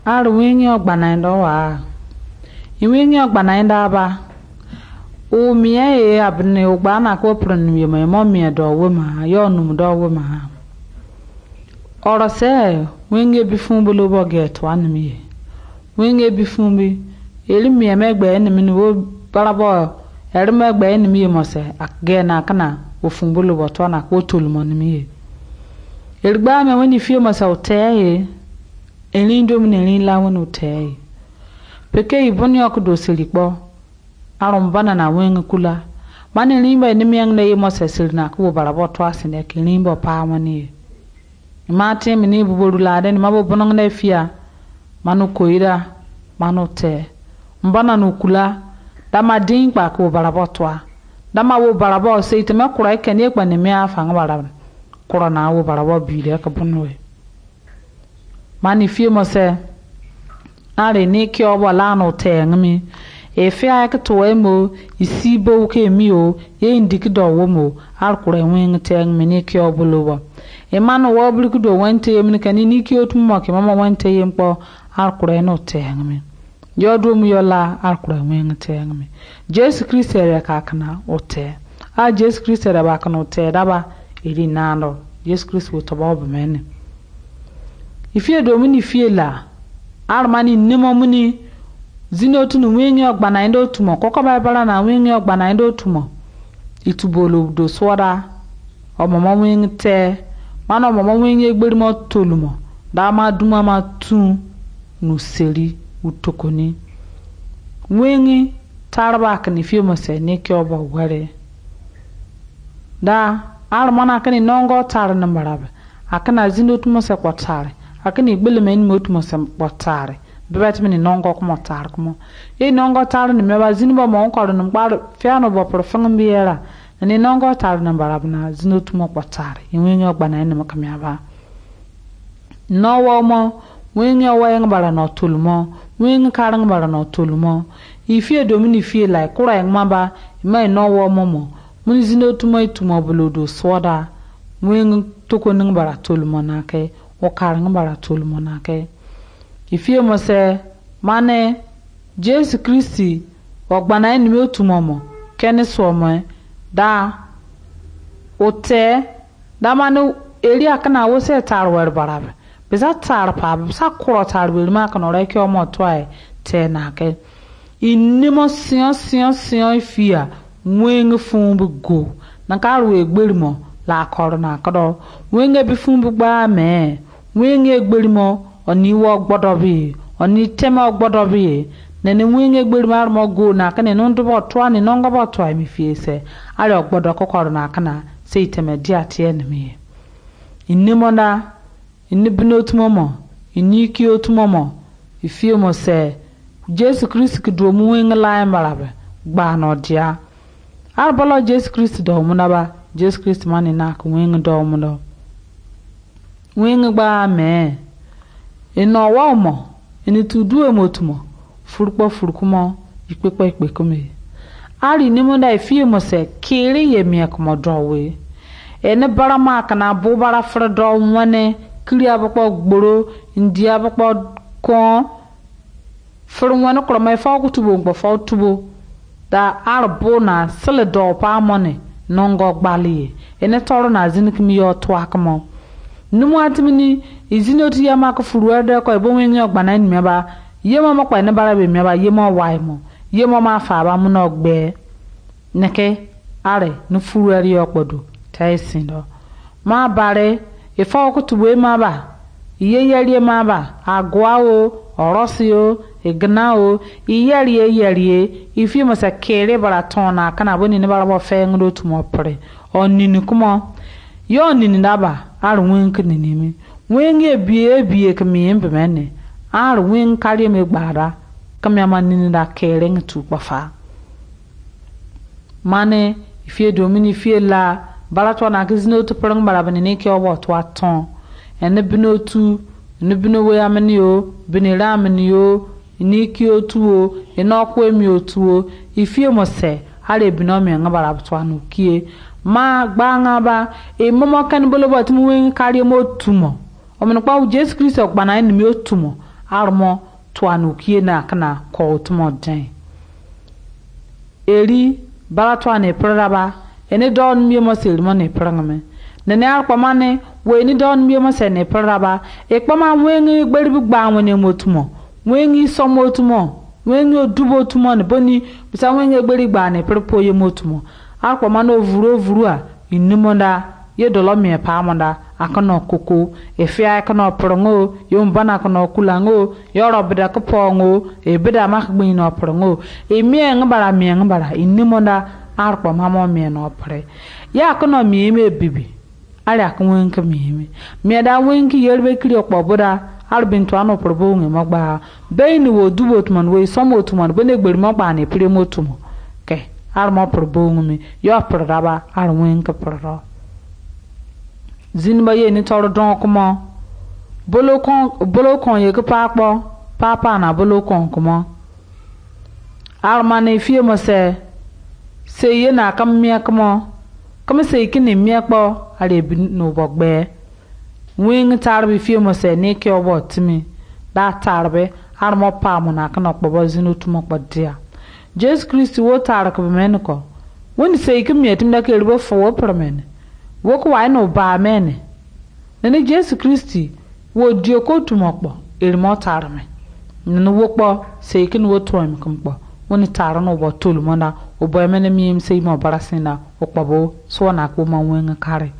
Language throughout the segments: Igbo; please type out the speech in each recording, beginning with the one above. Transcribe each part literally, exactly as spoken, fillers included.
Ar wingi ogbana ndo wa. Iwingi ogbana nda ba. O miye e abne ogbana ko pron mi me mo mi do wo ma yo num do wo ma. Oro se wingi bi fun bolo bo get wan mi. Wingi bi fun bi eri mi emegbe en mi wo barabo eri megbe en mi mo se akge na kana wo fun bolo bo to na ko tolmo ni mi. Eri gba me woni fi mo se o te e eri ndo mi ni la wonu te. Peke iboni okudo silikpo arom bana na wen kula mani limba ni miang na yemo sesirna ko barabo to asine ke limba pa mani mate mi ni buboru la den mabo bonong na fia manu koira manu te mbana no kula dama din pa ko barabo to dama wo barabo seite me kura ke ne kwa ne me afa ngabara kura na wo barabo bi le ka bonwe mani fie mo se are ni ki obo la no te ngmi e fe ak to emo isibo ke mi o ye indiki do wo mo ar kure wen te ngmi ni ki obo lo e manu wo bri ku do wente yem ni kan ni ki otum mo ke mama wente yem po ar kure no te ngmi yo do mu yo la ar kure wen te ngmi Jesus Christ re ka kana o te a Jesus Christ re ba kana o te daba iri nano Jesus Christ wo to ba obo men ifie do mu ni fie la armani nimo muni zino tunu wengi ogbana ndo tumo koko baibara na wengi ogbana ndo tumo itubolo do swara omomo wengi te mana omomo wengi egberimo tolumo da ma duma ma tu nu seri utokoni wengi tarba kani fimo se ne ke obo ware da armana kani nongo tar na marabe akana zino tumo se kwatare akini gbele men motu mo sem potare bebet mini nongo ko motar ko e nongo tar ni meba zinbo mo ko no mbar fiano bo profang biera ni nongo tar na barabna zinotu mo potare yenwe ogbana ni mo kamiaba no wo mo wenye wa yang bara no tulmo wenye karang bara no tulmo ifie domini fie lai kura yang maba mai no wo mo mo mun zinotu mo itumo bolodo soda wenye toko ning bara tulmo na ke o karang bara tulmo na ke ifie mo se mane Jesus Christi ogbana ni mi otumo mo keni so mo da ote da manu eri akana wo se tarwer barabe beza tar pa sa kuro tarwer ma kana re ke o mo toy te na ke inimo sion sion sion ifia mwengu fumbu go na karu egberimo la korona kodo wenge bi fumbu gba me wenge egberimo oni wo gbodo bi oni tema gbodo bi nene wenge egberimo armo go na kana no ndo bo to ani no ngobo to mi fiese ari ogbodo kokoro na kana sei teme dia tie enemi inimo na inibino otumomo iniki otumomo ifie mo se Jesus Christ kido mu wenge la mbarabe gba no dia arbolo Jesus Christ do mu na ba Jesus Christ mani na ku wenge do mu do wenge gba me ino wa mo eni tudu emotumo furukpo furukumo ipepo ipekume ari ni mo da ifie mo se kire ye mi akomodo we ene barama kana bo bara fredo wane kiri abokpo gboro ndi abokpo ko furu wane kro mai fa kutubo ngbo fa tubo da arbo na sele do pa money nongo gbali ene toro na zinikmi yo to akamo numu atimini izinoti ya maka furu ede ko ebo wenye ogbana ni meba yemo mo kwa ne bara be meba yemo wai mo yemo ma fa ba mu na ogbe neke are no furu eri okpodo taisin do ma bare ifa okutubo e ma ba iye yeri ma ba agwa o orosi o igna o iyeri yeri ifi mo sa kere bara tona kana boni ne bara bo fe ngdo tumo pre onini kuma yo nini daba ar wen kinini mi wen ye bie bie kemi mbe mene ar wen kare me gbara kemi amanini da kere ntu kwafa mane ifi domini fi la barato na gizino to prang barabani ne ke obo to aton ene binotu ene binowe amani o binira amani o ni ki otu o eno kwa emi otu o ifi mo se are binomi ngabara to anu kie ma gbanga ba e momo kan bolo bot mu wen kare mo tumo o men kwa Jesus Christ ogbana ni mi otumo armo tuanu kiena kana ko tumo den eri bara tuane praba ene don mi mo silmo ne prangame nene arpamane we ni don mi mo se ne praba e kpama wengi gberibu gba woni motumo wengi somotumo wengi odubo tumo ne boni bisa wengi gberi gba ne prepo ye motumo arpamane ovuru ovuru a inimonda ye dolo mi pa monda akano koko efia akano prongo yombana akano kulango yoro bida ko pongo e bida makgbin no prongo e mieng bara mieng bara inimonda arpo mamo mi no pre ya akano mi me bibi ari akon nka mi mi mi da wenki yerbe kiri okpoboda arbinto ano probo nge magba beini wo dubotman we somotman bene gberi magba ne pre motumo ke armo probo nge yo praba arwenka pro zinba ye ni toro don kuma bolokon bolokon ye ko papo papa na bolokon kuma armane fie mo se se ye na kam mia kuma kam se kini mia kpo are bi no bogbe wing tarbi fie mo se ne ke obo timi da tarbe armo pa mo na kana kpo zinu tumo kpo dia Jesus Christ wo tar ko men ko woni se kimi etim da ke ribo fo permen woku wa no ba men nene Jesus Christi wo dio ko tumokpo elmo tarme nene wokpo se kin wo toim kumpo woni tarno bo tulmonda o boy men mi se mo barasina okpo bo so na ko ma wen kare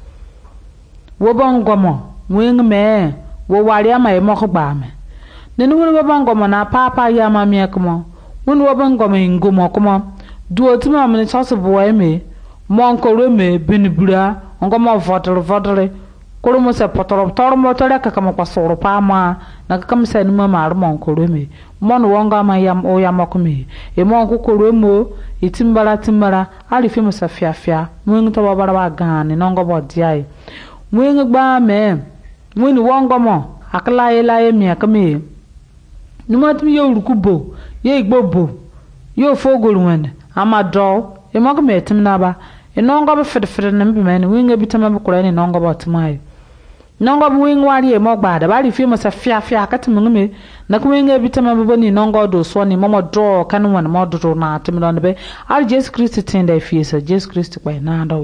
wo bongomo wen me wo wari ama e mo ko ba me nene wo bongomo na papa ya ma mi ekmo woni wo bongomo ngomo kuma duo tuma me so bo me mon ko reme binibura ngoma vodre vodre koromo se potoro tormo tore ka kama kwa soro pama na kama se numa mar mon korome mon wonga ma yam o yam akome e mon ko koromo itimbara timbara ali fi mo safiafia mwen to babara ba gane nongo bo diai mwen gba me mwen wonga mo akla ela e mi akame numa tumi yo rukubo ye igbobo yo fogolu wen amado e mo ko metim na ba enongo be fedfed na mbi men winga bitama be kura ni nongo ba tumayo nongo be wing wari e mo gbada bari fi mo sa fia fia katim ngume na ko winga bitama be boni nongo do so ni momo do kan wan mo do na tim don be ar Jesus Christ tin da fi sa Jesus Christ kwa na dawe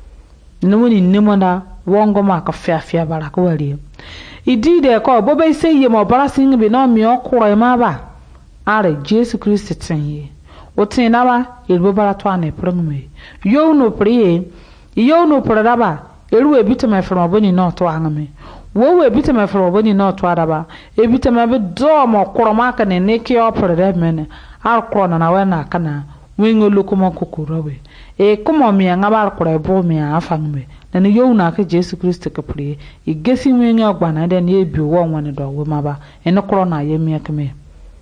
no woni nimonda wongo ma ka fia fia bara ko wari idi de ko bo be sey ye mo bara sin be no mi okuro ma ba ar Jesus Christ tin ye otin na ba elbo bara to ane prongme yo no priye yo no praba eru ebitama from boni no to angame wo wo ebitama from boni no to adaba ebitama be do mo koroma ka ne ne ke opere men ar krona na we na kana wengo lokomo kokorowe e komo mi anga bar kore bo mi afangme na ne yo na ka Jesus Christ ka priye e gesi wengo agba na den ye bi wo won do we maba ene krona ye mi akme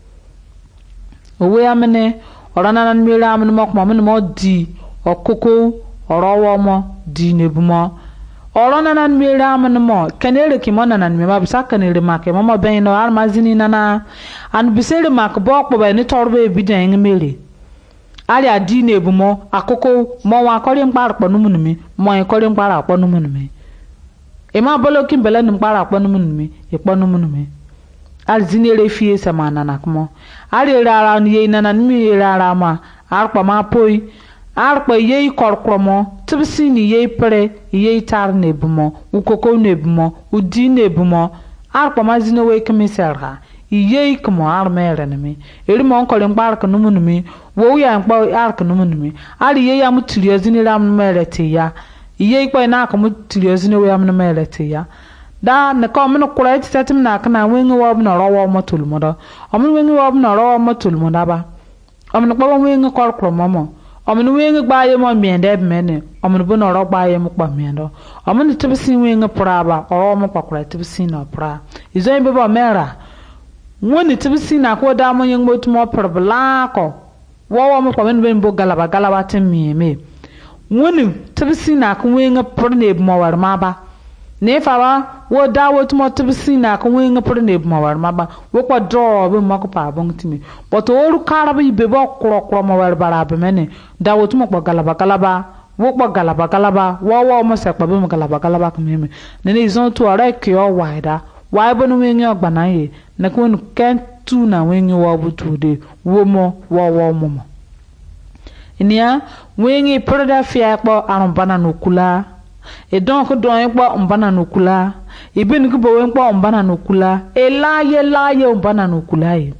owe amene orana nan mi ram no mo mo mo di okoko orowo mo di nebumo orana nan mi ram no mo kanere ki mo nan mi ma bisa kanere ma ke mo mo ben no armazini nana an bisere mak bo kpo be ni torbe ebidan ngmere ali adi nebumo akoko mo wa kori npar po numu mi mo en kori npar po numu mi e ma bolo ki bele ni npar po numu mi e po numu mi al zinere fie sama nana kmo ali rara ni ye nana mi rara ma arpa ma poi arpa ye korkromo tibsi ni ye pre ye tar nebumo ukoko nebumo udi nebumo arpa ma zine we kemiserha ye kmo armere nemi eri mo nkole mbar ka numu nemi wo ya mpa arka numu nemi ali ye ya mutiri zine ram mere te ya ye ikpo na ka mutiri zine we am mere te ya da ne ko mun kura ti tatim na kana wengi wo na rowo motul modo amun wengi wo na rowo motul moda ba amun ko wengi kor kro momo amun wengi gba ye mo miende mene amun bu na ro gba ye mo pa miendo amun tibisi wengi pra ba o mo pa kura tibisi na pra izo be ba mera woni tibisi na ko da mo yeng motu mo prbla ko wo wo mo pa men ben bo galaba galaba tin mi me woni tibisi na ko wengi pr ne mo war ma ba ne fara wo da wo tumo tibisi na ko wenga pur ne ma war maba wo ko do be mako pa bon timi but o ru kara be be bo kro kro ma war bara be mene da wo tumo ko galaba galaba wo ko galaba galaba wo wo mo se pa be mo galaba galaba ko meme ne ne izon to ara ke o waida wai bonu wengi ogbana ye na kun ken tu na wengi wa butude wo mo wo wo mo inia wengi proda fia kpo arun bana no kula e don ko don kpo mbana no kula ibin ko bo wen kpo mbana no kula e laye laye mbana no kula ye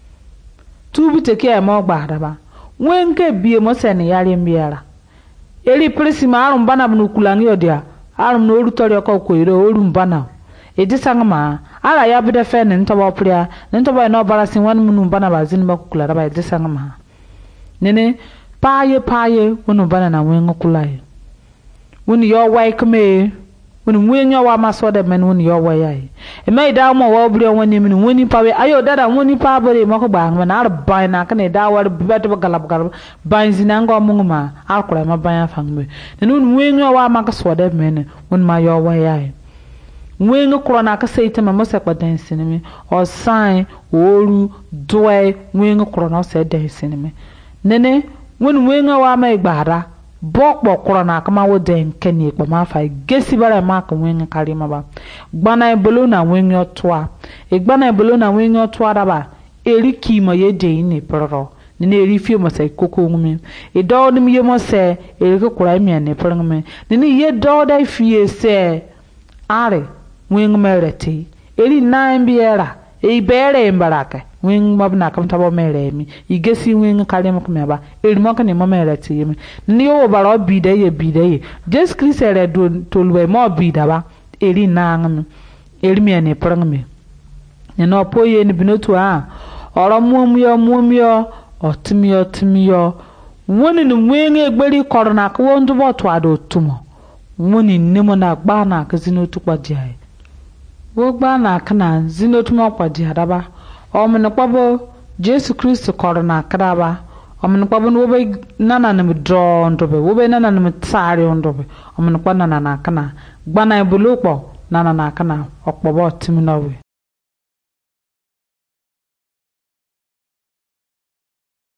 tu bi te ke mo gbada ba wenke bie mo sen yare mbiara eri prisima arun bana no kula ngi odia arun no rutori ko ko ire orun bana e disangma ala ya bi de fe ne ntoba pria ne ntoba no barasin wan munu bana ba zin ba kula da ba e disangma nene paye paye wonu bana na wengo kulaye woni yo wai kme woni mwenyo wa maso de men woni yo wai ai e mai da mo wo bri woni min woni pawe ayo dada woni pa bore mako ba ngma na ba na kane da war bet ba galab galab ban zinango munguma akura ma ban afangme ne woni mwenyo wa mako so de men woni ma yo wai ai mwengo krona ka seite ma mo se kwa dan sinimi o sign oru doe mwengo krona se dan sinimi nene woni wenga wa mai gbara bokpo korona kama wo den keni kpo ma fa gesi bara ma ka wenga kalima ba gbana ebolo na wenga toa e gbana ebolo na wenga toa da ba eri kimo ye de ni proro ni ne eri fi mo sai koko ngumi e do ni ye mo se eri ko kura mi ne prongme ni ni ye do da fi se are wenga mereti eri na mbiera e bere mbaraka wing mabna kam tabo mere mi igesi wing kalem ko meba elmo kan mo mere ti mi ni yo baro bide ye bide ye just krisere do tolwe mo bida ba eri nangam eri mi ne prang mi ne no poye ni binotu a oro muomyo muomyo otmio tmio woni ni wing egberi korona ko wondu bo to ado tumo woni nimo na gba na kazino tu kwa jai wo gba na kana zino tumo kwa jihadaba omن kwabo Jesus Christ korona kraba omن kwabo no be nana ne do ndobe wo be nana ne tsari ndobe omن kwa nana na kana gbana ebulukpo nana na kana okpobo timinowe